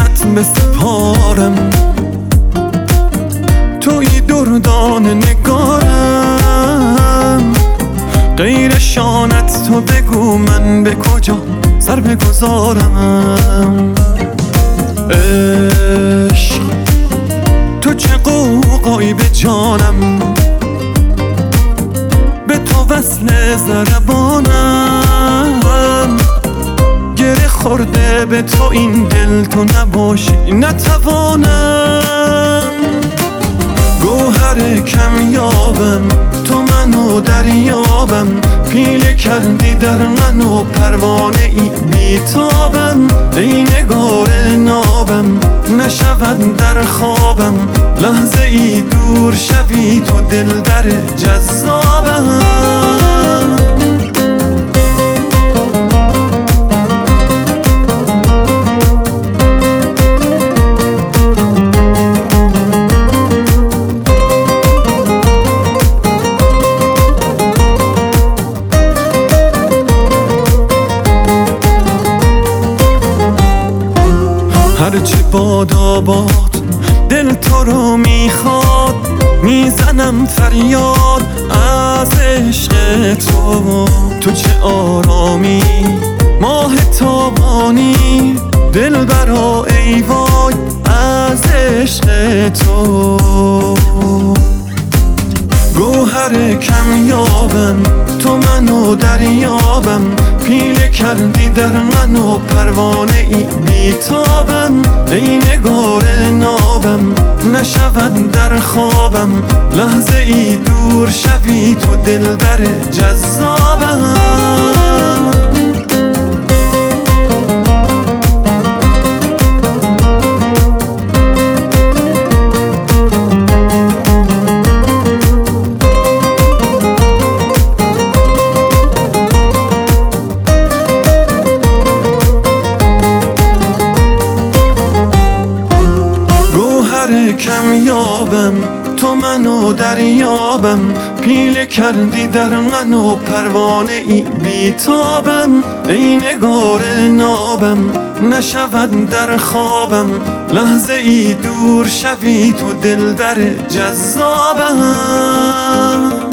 چشمت بسپارم، توی دردان نگارم. غیر شانت تو بگو من به کجا سر بگذارم. عشق تو چه قوقایی به جانم، به تو وصل ضربانم. گره خورده به تو این دل، تو نباشی نتوانم. گوهر کمیابم، تو منو دریابم. پیله کردی در منو پروانه ای بیتابم. ای نگار نابم نشود در خوابم، لحظه ای دور شوی تو دلبر جذابم. هرچی بادا باد دل تو رو میخواد، میزنم فریاد از عشق تو. تو چه آرامی ماه تابانی، دل برا ای وای از عشق تو. گوهر کمیابم، تو منو دریابم. پیله کردی در منو پروانه ای بیتابم. ای نگار نابم نشود در خوابم، لحظه ای دور شوی تو دلبر جذابم. کمیابم، تو منو دریابم. پیله کردی در منو پروانه ای بیتابم. ای نگار نابم نشود در خوابم، لحظه ای دور شوی تو دلبر جذابم.